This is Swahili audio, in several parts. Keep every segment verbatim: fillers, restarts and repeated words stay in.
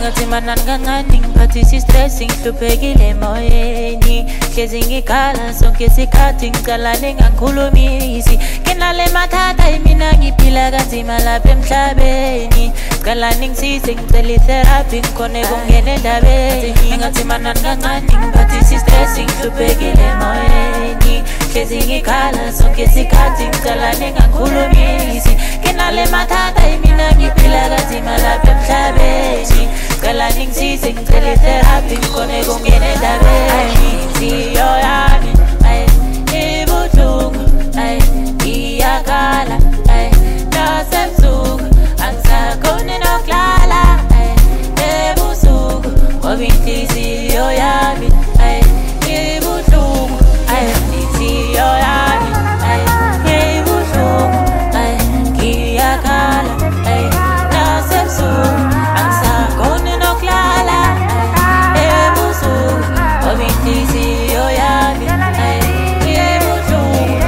engathi manani kancane ngiphathisa stress ngihluphekile emoyeni hlezi ngikhala sonke isikhathi ngicalane ngangikhulumisi nginale mathata mina ngiphila kanzima lapha emhlabeni calani ngisize ngicela itherapy ngikhone kungena endabeni engathi manani kancane ngiphathisa stress ngihluphekile emoyeni hlezi ngikhala sonke isikhathi ngicalane ngangikhulumisi nginale mathata mina ngiphila kanzima lapha emhlabeni calani ngisize ngicela itherapy ngikhone kungena endabeni inhliziyo yami ibuhlungu iyakhala nasebusuku angisakhoni nokulala ebusuku ngoba inhliziyo yami ibuhlungu inhliziyo yami ibuhlungu ngiyakhala nasebusuku angisakhoni nokulala ebusuku ngoba inhliziyo yami ibuhlungu.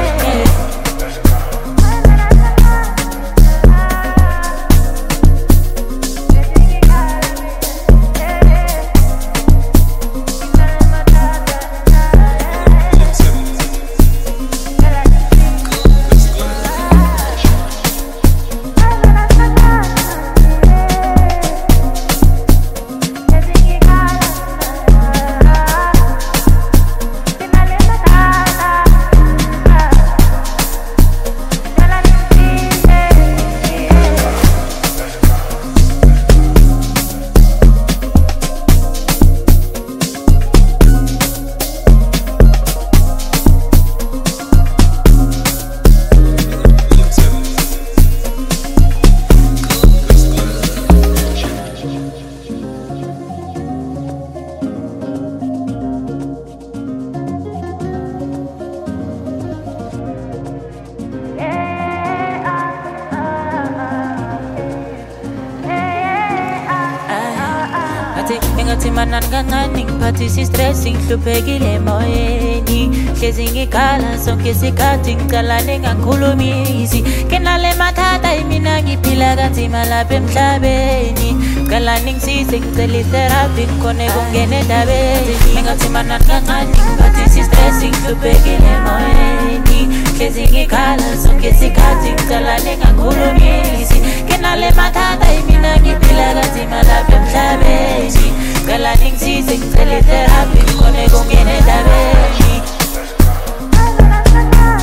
Engathi manani kancane ngiphathisa stress ngihluphekile emoyeni hlezi ngikhala sonke isikhathi ngicalane ngangikhulumisi nginale mathata mina ngiphila kanzima lapha emhlabeni calani ngisize ngicela itherapy ngikhone kungena endabeni engathi manani kancane ngiphathisa stress ngihluphekile emoyeni hlezi ngikhala sonke isikhathi ngicalane ngangikhulumisi nginale mathata mina ngiphila kanzima lapha emhlabeni calani ngisize ngicela itherapy ngikhone kungena endabeni.